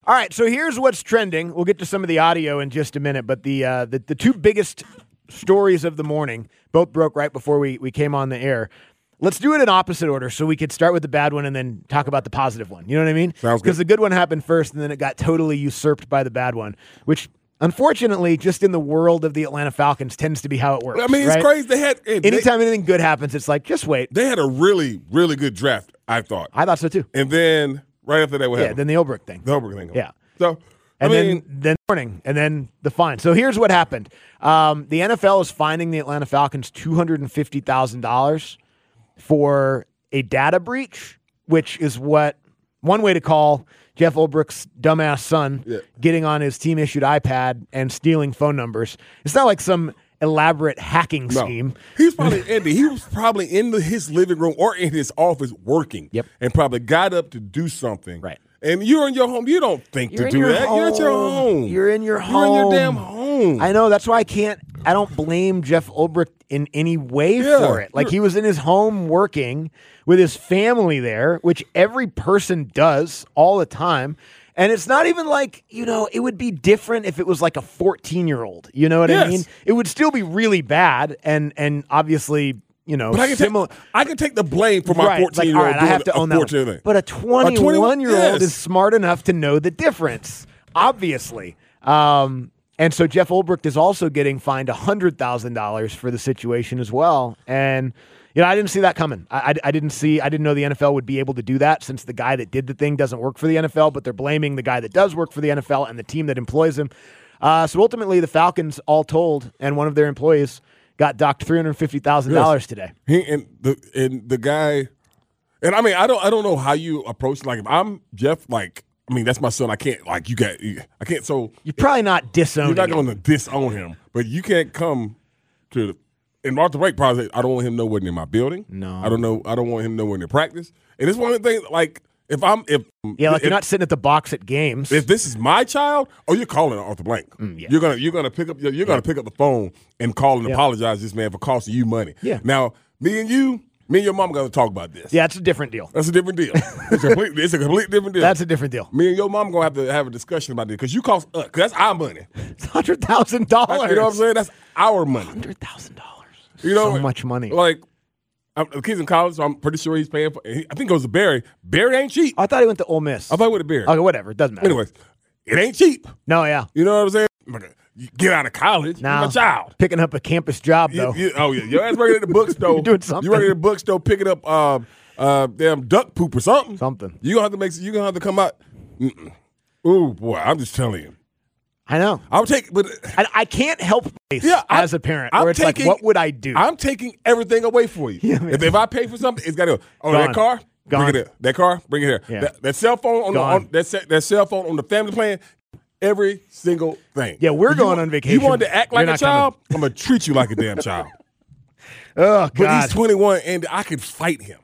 All right, so here's what's trending. We'll get to some of the audio in just a minute, but the two biggest stories of the morning both broke right before we came on the air. Let's do it in opposite order so we could start with the bad one and then talk about the positive one. You know what I mean? Sounds good. Because the good one happened first, and then it got totally usurped by the bad one, which unfortunately, just in the world of the Atlanta Falcons, tends to be how it works. I mean, it's right? crazy. They had Anytime anything good happens, it's like, just wait. They had a really, really good draft, I thought. I thought so too. And then right after that, what happened? Then the Ulbrich thing. The Ulbrich thing. Yeah. So, And then the morning, and then the fine. So here's what happened. The NFL is fining the Atlanta Falcons $250,000 for a data breach, which is what one way to call Jeff Ulbrich's dumbass son getting on his team-issued iPad and stealing phone numbers. It's not like some elaborate hacking scheme. He was probably in his living room or in his office working. Yep. And probably got up to do something. Right. And you're in your home. You don't think to do that. You're at your home. You're in your home. You're in your damn home. I know. That's why I don't blame Jeff Ulbrich in any way for it. Like, he was in his home working with his family there, which every person does all the time. And it's not even like, it would be different if it was like a 14-year-old. You know what I mean? It would still be really bad. And obviously, but I can take the blame for my 14-year-old doing I have to own that thing. But a 21-year-old is smart enough to know the difference, obviously. And so Jeff Ulbrich is also getting fined $100,000 for the situation as well. And, I didn't see that coming. I didn't know the NFL would be able to do that, since the guy that did the thing doesn't work for the NFL, but they're blaming the guy that does work for the NFL and the team that employs him. So ultimately, the Falcons, all told, and one of their employees got docked $350,000 today. The guy, and I mean, I don't know how you approach. Like, if I'm Jeff, that's my son. I can't I can't. So you're probably not disowning. You're not going to disown him, but you can't come to. And Arthur Blake probably said, I don't want him nowhere near my building. No, I don't want him nowhere near practice. And it's one of the things. Like, you're not sitting at the box at games. If this is my child, you're calling Arthur Blank. You're gonna pick up pick up the phone and call and apologize to this man for costing you money. Yeah. Now, me and your mom are gonna talk about this. Yeah, it's a different deal. That's a different deal. It's a complete different deal. That's a different deal. Me and your mom are gonna have to have a discussion about this, because you cost us. Because that's our money. It's $100,000. You know what I'm saying? That's our money. $100,000. So much money. Like, the kid's in college, so I'm pretty sure he's paying for. I think it goes to Barry. Barry ain't cheap. I thought he went to Ole Miss. I thought he went to Barry. Okay, whatever. It doesn't matter. Anyways, it ain't cheap. No, yeah. You know what I'm saying? You get out of college, now, you're a child. Picking up a campus job, though. Your ass working at the bookstore. You're doing something. You're working at the bookstore picking up damn duck poop or something. Something. You're gonna have to come out. Ooh, boy, I'm just telling you. I know. I can't help as a parent. Where it's like, what would I do? I'm taking everything away for you. Yeah, if I pay for something, it's got to go. Oh, Gone. that car? Gone. Bring it here. That car? Bring it here. Yeah. That cell phone on that cell phone on the family plan. Every single thing. Yeah, we're going on vacation. You wanted to act like a child? Coming. I'm gonna treat you like a damn child. Oh, God. But he's 21, and I can fight him.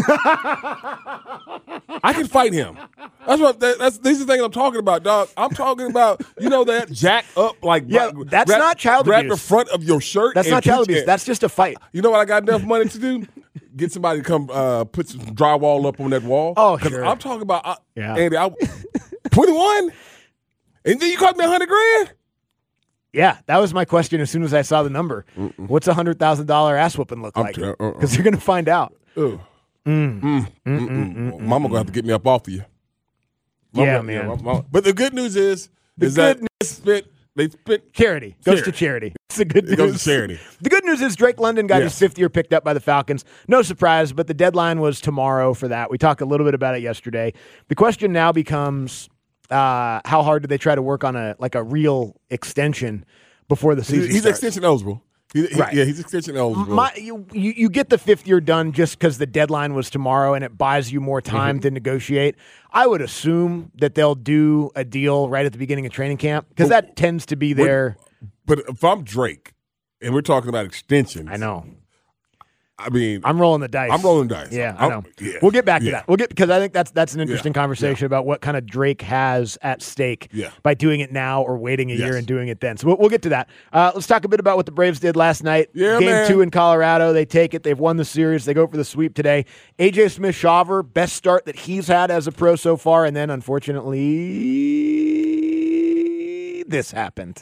I can fight him. These are the things I'm talking about, dog. I'm talking about, that jack up that's not child abuse. Wrap the front of your shirt. That's not child abuse. That's just a fight. You know what I got enough money to do? Get somebody to come put some drywall up on that wall. Oh, sure. I'm talking about Andy. 21, and then you cost me $100,000. Yeah, that was my question as soon as I saw the number. What's a $100,000 ass whooping look like? Because you're going to find out. Mama gonna have to get me up off of you. Man. But the good news is that they spent charity. Goes to charity. It's the good news. It goes to charity. The good news is Drake London got his fifth year picked up by the Falcons. No surprise, but the deadline was tomorrow for that. We talked a little bit about it yesterday. The question now becomes, how hard do they try to work on a real extension before the season He's starts? extension eligible. Right. Yeah, he's extension eligible. You get the fifth year done just because the deadline was tomorrow and it buys you more time to negotiate. I would assume that they'll do a deal right at the beginning of training camp because that tends to be their. But if I'm Drake and we're talking about extensions, I know. I mean, I'm rolling the dice. I'm rolling dice. Yeah, I know. Yeah. We'll get back to that. Because I think that's an interesting conversation about what kind of Drake has at stake by doing it now or waiting a year and doing it then. So we'll get to that. Let's talk a bit about what the Braves did last night. Yeah, Game 2 in Colorado. They take it. They've won the series. They go for the sweep today. A.J. Smith-Shawver, best start that he's had as a pro so far, and then unfortunately this happened.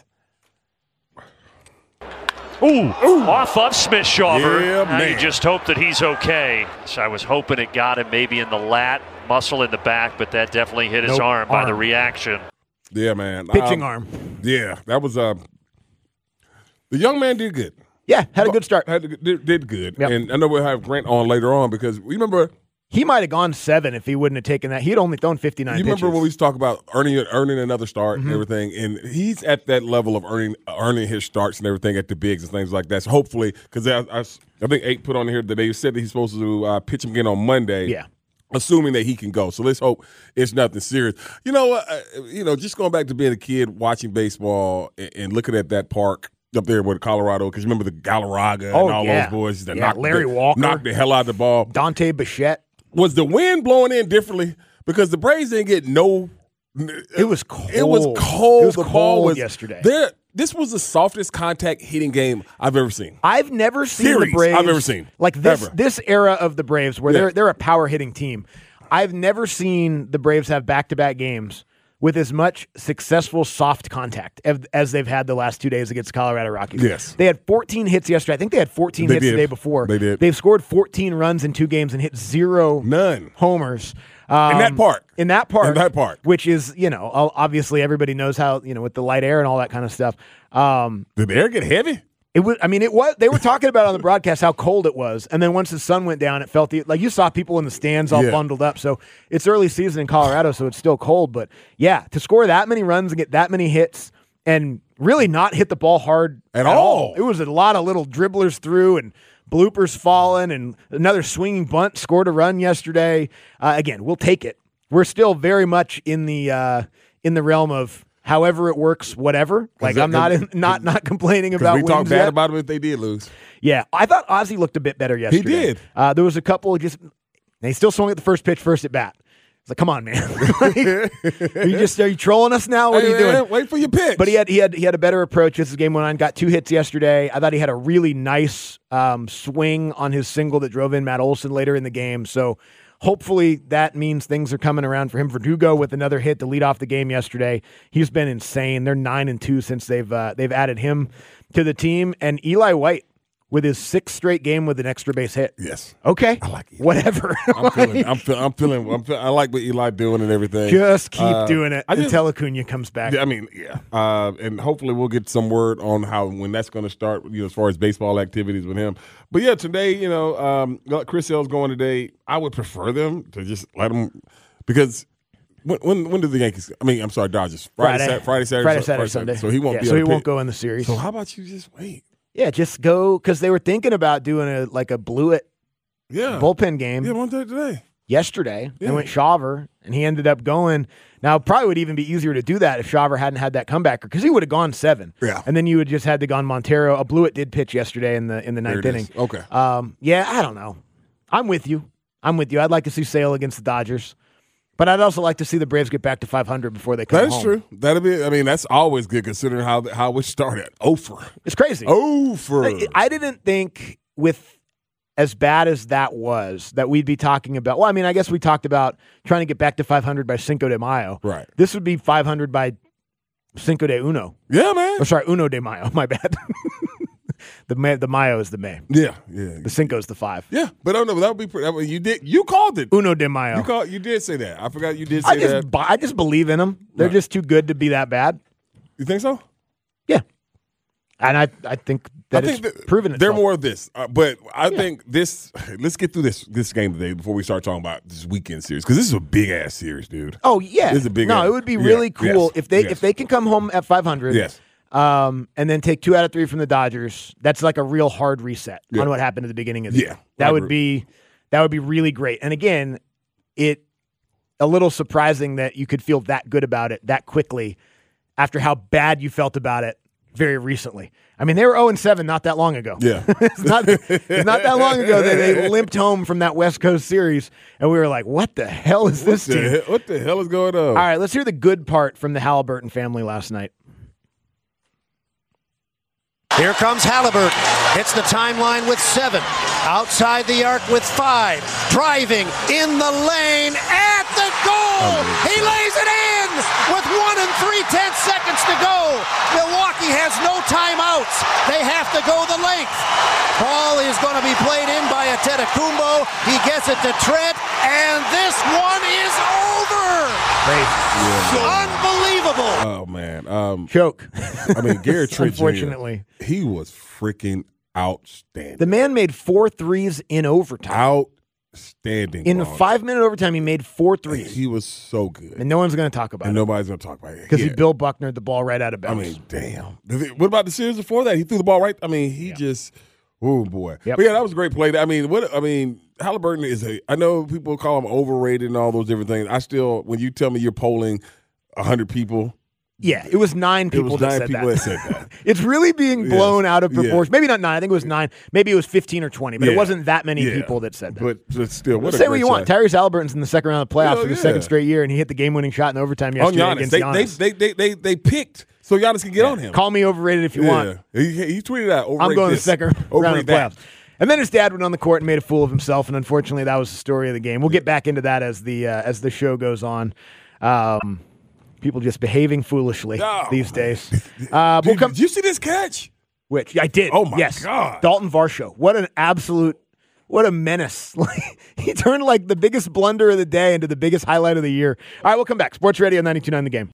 Ooh, off of Smith-Shawver. Yeah, now man. you just hope that he's okay. So I was hoping it got him maybe in the lat, muscle in the back, but that definitely hit his arm by the reaction. Yeah, man. Pitching arm. Yeah, that was the young man did good. Yeah, had a good start. Did good. Yep. And I know we'll have Grant on later on because remember – he might have gone 7 if he wouldn't have taken that. He'd only thrown 59 you pitches. remember when we used to talk about earning another start and everything, and he's at that level of earning his starts and everything at the bigs and things like that. So hopefully, because I think 8 put on here that they said that he's supposed to pitch him again on Monday. Yeah. Assuming that he can go. So let's hope it's nothing serious. Just going back to being a kid watching baseball and looking at that park up there with Colorado, because remember the Galarraga and all those boys that knocked the hell out of the ball. Dante Bichette. Was the wind blowing in differently? Because the Braves didn't get no. It was cold. It was cold. It was the cold ball was yesterday. This was the softest contact hitting game I've ever seen. I've never seen the Braves. I've ever seen like this era of the Braves where they're a power hitting team. I've never seen the Braves have back-to-back games with as much successful soft contact as they've had the last 2 days against the Colorado Rockies. Yes. They had 14 hits yesterday. I think they had 14 hits the day before. They did. They've scored 14 runs in 2 games and hit 0 homers. In that park. Which is, obviously everybody knows how, with the light air and all that kind of stuff. Did the air get heavy? It was. They were talking about on the broadcast how cold it was, and then once the sun went down, it felt like you saw people in the stands all bundled up. So it's early season in Colorado, so it's still cold. But yeah, to score that many runs and get that many hits, and really not hit the ball hard at all. It was a lot of little dribblers through and bloopers falling, and another swinging bunt scored a run yesterday. Again, we'll take it. We're still very much in the realm of. However it works, whatever. Like I'm not complaining about. We wins talk bad yet. about them if they did lose. Yeah, I thought Ozzie looked a bit better yesterday. He did. There was a couple of he still swung at the first pitch, first at bat. It's like, come on, man. Are you trolling us now? What are you doing? Wait for your pitch. But he had a better approach. This is game 1. Got 2 hits yesterday. I thought he had a really nice swing on his single that drove in Matt Olson later in the game. So. Hopefully that means things are coming around for him. Verdugo with another hit to lead off the game yesterday. He's been insane. They're 9-2 since they've added him to the team. And Eli White with his 6th straight game with an extra base hit. Yes. Okay. I like it. Whatever. I'm feeling. I like what Eli doing and everything. Just keep doing it until Acuna comes back. And hopefully we'll get some word on when that's going to start. As far as baseball activities with him. But yeah, today, Chris Sale's going today. I would prefer them to just let them because. When do the Yankees? Dodgers. Friday, Saturday, Sunday. So he won't be. So he won't go in the series. So how about you just wait? Yeah, just go because they were thinking about doing a Blewett bullpen game. Yeah, one day today. Yesterday, they went Shawver, and he ended up going. Now, it probably would even be easier to do that if Shawver hadn't had that comebacker because he would have gone 7. Yeah, and then you would just had to gone Montero. Blewett did pitch yesterday in the 9th inning. Okay. I don't know. I'm with you. I'd like to see Sale against the Dodgers. But I'd also like to see the Braves get back to 500 before they come home. That's true. That'd be. That's always good considering how we started. Over. It's crazy. Over. I didn't think with as bad as that was that we'd be talking about. Well, I guess we talked about trying to get back to 500 by Cinco de Mayo. Right. This would be 500 by Cinco de Uno. Yeah, man. Or sorry, Uno de Mayo. My bad. The Mayo is the May. Yeah. The Cinco is the 5. Yeah, but that would be pretty. You called it. Uno de Mayo. You did say that. I forgot you did say that. I just believe in them. They're just too good to be that bad. You think so? Yeah. And I think it's proven itself. They're more of this. But I think this – let's get through this game today before we start talking about this weekend series because this is a big-ass series, dude. Oh, yeah. This is a big it would be really cool if they can come home at 500. Yes. And then take 2 out of 3 from the Dodgers. That's like a real hard reset on what happened at the beginning of the year. That would be really great. And again, a little surprising that you could feel that good about it that quickly after how bad you felt about it very recently. They were 0-7 not that long ago. Yeah. it's not that long ago that they limped home from that West Coast series, and we were like, what the hell is this team? What the hell is going on? All right, let's hear the good part from the Halliburton family last night. Here comes Halliburton. Hits the timeline with 7. Outside the arc with 5. Driving in the lane at the goal. He lays it in. with 1 3/10 seconds to go. Milwaukee has no timeouts. They have to go the length. Ball is going to be played in by Antetokounmpo. He gets it to Trent, and this one is over. Unbelievable. Oh, man. Choke. I mean, Gary Trent Unfortunately. Jr., he was freaking outstanding. The man made 4 threes in overtime. Outstanding. In a 5-minute overtime, he made 4 threes. He was so good. And no one's going to talk about it. And nobody's going to talk about it. Because he Bill Bucknered the ball right out of bounds. I mean, damn. What about the series before that? He threw the ball right. I mean, he just, oh, boy. Yep. But, yeah, that was a great play. I mean, Halliburton is I know people call him overrated and all those different things. I still, when you tell me you're polling 100 people. Yeah, it was 9 people that said that. It's really being blown out of proportion. Maybe not 9. I think it was 9. Maybe it was 15 or 20, but it wasn't that many people that said that. But still, what say what you want. Tyrese Halliburton's in the second round of the playoffs for the second straight year, and he hit the game-winning shot in overtime yesterday against Giannis. They picked so Giannis can get on him. Call me overrated if you want. He tweeted out, I'm going to the second round of the playoffs. And then his dad went on the court and made a fool of himself, and unfortunately that was the story of the game. We'll get back into that as the show goes on. People just behaving foolishly these days. Did you see this catch? Which I did. Oh, my God. Dalton Varsho. What a menace. He turned like the biggest blunder of the day into the biggest highlight of the year. All right, we'll come back. Sports Radio 92.9 The Game.